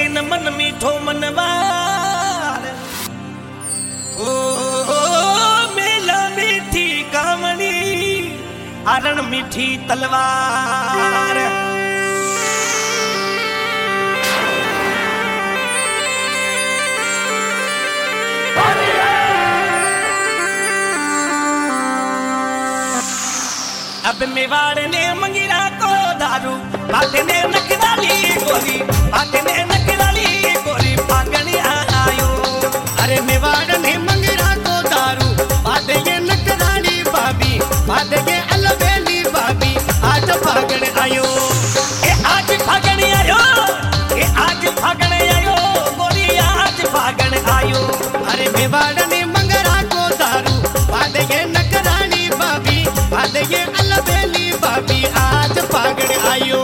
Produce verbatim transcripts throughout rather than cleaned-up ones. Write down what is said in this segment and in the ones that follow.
न मन मीठो मनवार ओ, ओ मेला मीठी कामणी आरण मीठी तलवार अब मेवाड़ ने मंगिरा को दारू बाटे ने नकराली गोरी बाटे ने नकराली गोरी फागण आयो। अरे मेवाड़ ने मंगिरा को दारू बाटे ये नकराली बाबी बाटे ये अलवेली बाबी आज फागण आयो। ए आज फागण आयो ए आज फागण आयो गोरी आज फागण आयो। अरे मेवाड़ ने मंगिरा को दारू बाटे ये नकराली बाबी बाटे ये अलवेली बाबी आज फागण आयो।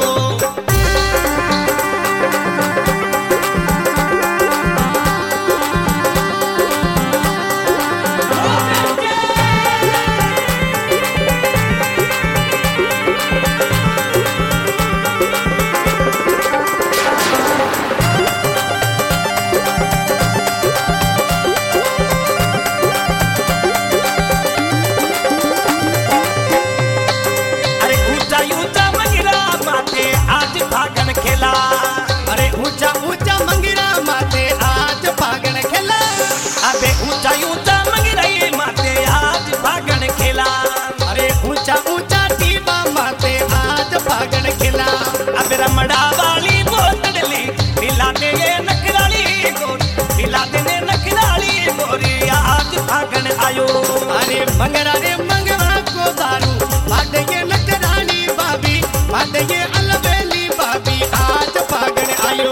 फागण खेला अरे ऊंचा ऊंचा मंगिरा माते आज फागण खेला। अबे ऊंचा ऊंचा मंगिरा माते आज फागण खेला। अरे ऊंचा ऊंचा टीबा माते आज फागण खेला। अब रमड़ा वाली बोतली मिला दे ये नकराली गोरी मिला दे ने नकराली गोरी आज फागण आयो। अरे मंगरा रे मंगरा को दारू बाटे ये नकराली बाबी बाटे ये अलवेली बाबी आज फागण आयो।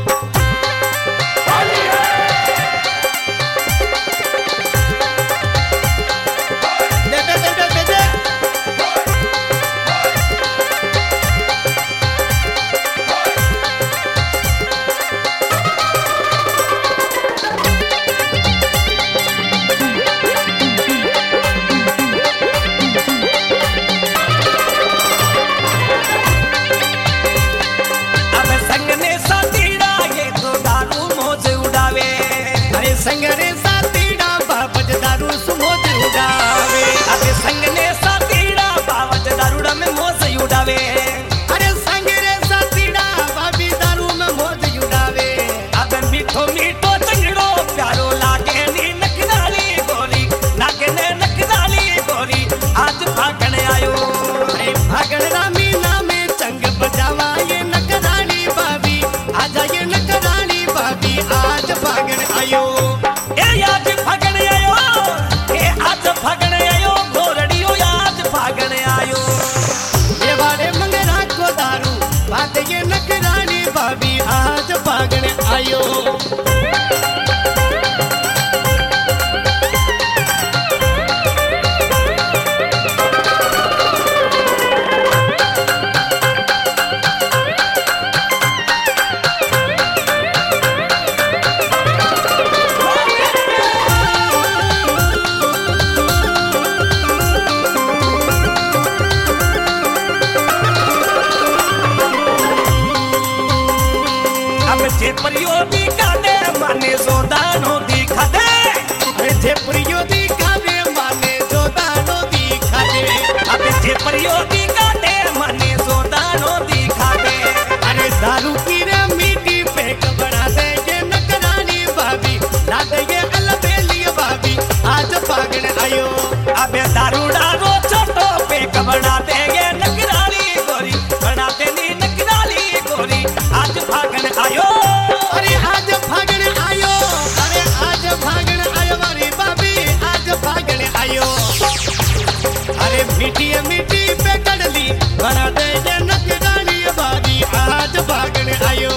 दे दे दे दे दे दे। संग रे साथीड़ा बाबज दारू सुमोज उड़ावे। अबे संग ने साथीड़ा बाबज दारूड़ा में मोज उड़ावे। अरे संग रे साथीड़ा बाबी दारू में मोज उड़ावे। अबे मीठो मीठो चंगड़ो प्यारो लागे नी नकराली गोरी लागे ने नकराली गोरी आज फागण आयो। अरे फागण रामी नामे चंग बजावा ये नकराली बाबी आजा ये नकराली बाबी आज फागण आयो। आज फागण आयो ए आज फागण आयो घोरड़ियो आज फागण आयो। ये वाले मंगरा को दारू बाटे ये नकराली बाबी आज फागण आयो। जे परियो दी काने माने जोदानो दिखा दे। जे परियो दी काने माने जोदानो दिखा दे। अबे जे परियो दी काने माने जोदानो दिखा दे। अरे दारू की रे मीठी पेक बना दे ये नकराली बाबी ला दे ये अलबेली बाबी आज फागण आयो। अबे दारूड़ा रो छोटो पेक बना दे ये नकराली गोरी बना दे नी नकराली गोरी आज फागण आयो। अरे आज फागण आयो अरे आज फागण आयो अरे बाबी आज फागण आयो। अरे मीठी मीठी पे कड़ली बना दे ये नकराली बाबी आज फागण आयो।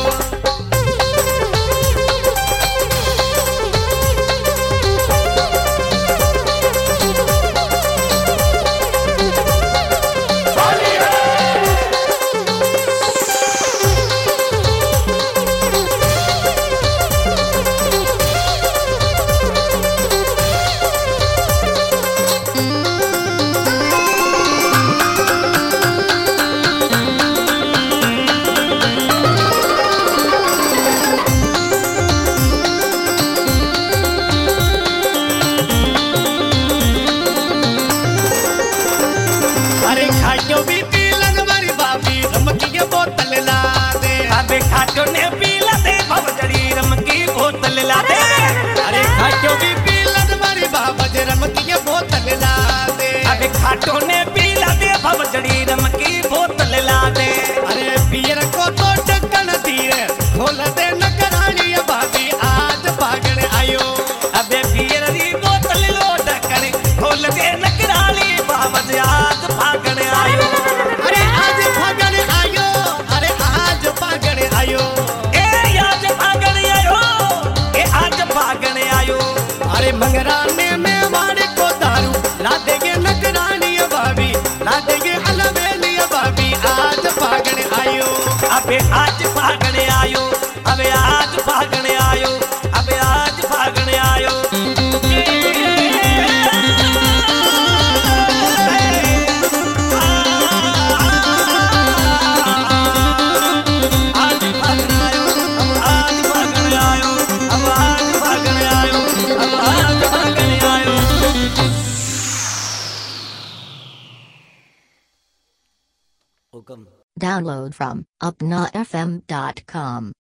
अरे मंगराने में वाड़े को दारू ला देंगे नकरानी भाभी, ला देंगे अलवेली भाभी, आज फागण आयो, अबे आज फागण आयो, अबे आज फागण आयो, अबे आज फागण आयो। आज फागण आयो, अब आज फागण आयो, अब आज फागण आयो, अब आज फागण आयो। Download from upna f m dot com.